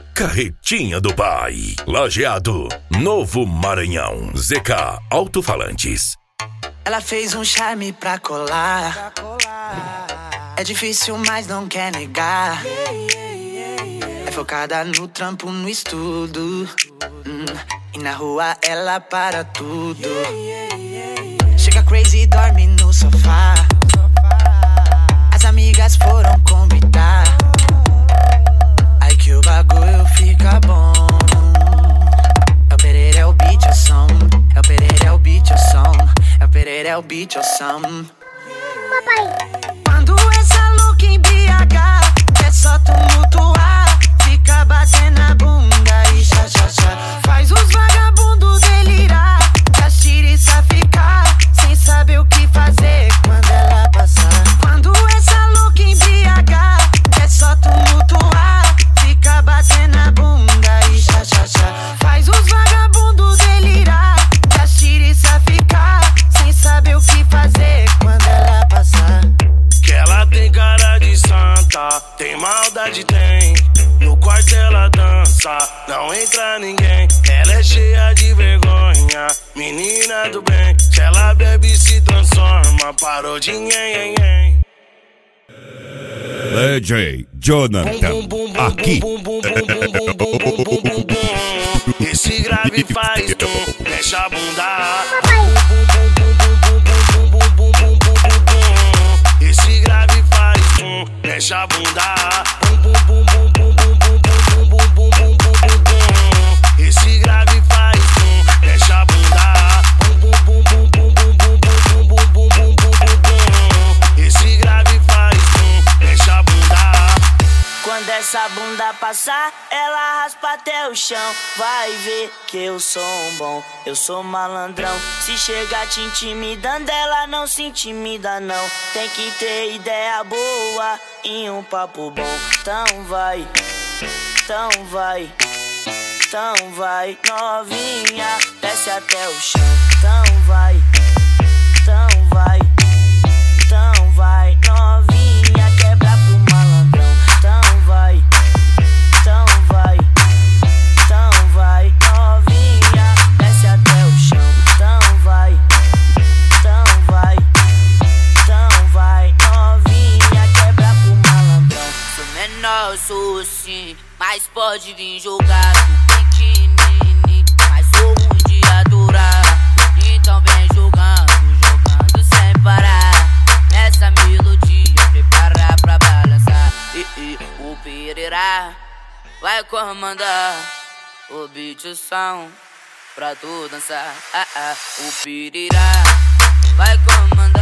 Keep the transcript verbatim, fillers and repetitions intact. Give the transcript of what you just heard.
Carretinha do Pai, Lajeado, Novo Maranhão, Z K Alto-Falantes. Ela fez um charme pra colar. É difícil, mas não quer negar. É focada no trampo, no estudo. hum, E na rua ela para tudo. Chega crazy e dorme no sofá. As amigas foram convidar. Aí que o bagulho fica bom. É o Pereira, é o beat, é o som. É o Pereira, é o beat, é o som. É o Pereira, é o beat, é o som. Papai. Quando essa louca em B H é só tumultuar, fica batendo a bunda e xa xa xa. Faz os vagabundos delirar, as tiriça ficar sem saber o que fazer quando ela passar. Quando essa louca em B H é só tumultuar, fica batendo a bunda e xa xa xa. Faz os vagabundos delirar, as tiriça ficar sem saber o que fazer quando ela passar. Que ela tem cara de santa, tem maldade, tem. No quarto ela dança, não entra ninguém. Ela é cheia de vergonha, menina do bem. Se ela bebe se transforma, parou de nhen, nhen. D J Jonathan, aqui. Esse grave faz tum, mexe a bunda. Esse grave faz tum, mexe a bunda. Esse grave faz tum, mexe a bunda. Esse grave faz tum, mexe a bunda. Quando essa bunda passar, ela raspa até o chão. Vai ver que eu sou um bom, eu sou malandrão. Se chegar te intimidando, ela não se intimida não. Tem que ter ideia boa e um papo bom. Então vai, então vai, então vai, novinha, desce até o chão. Então vai, então vai, então vai, novinha, quebra pro malandrão. Então vai, então vai, então vai, novinha, desce até o chão. Então vai, então vai, então vai, novinha, quebra pro malandrão. Sou menor, sou sim, mas pode vir jogar. Tu pequenininho, mas sou ruim de adorar. Então vem jogando, jogando sem parar. Nessa melodia, preparar pra balançar. E, e o Pereira vai comandar o beat, o som, pra tu dançar. Ah, ah, o Pereira vai comandar.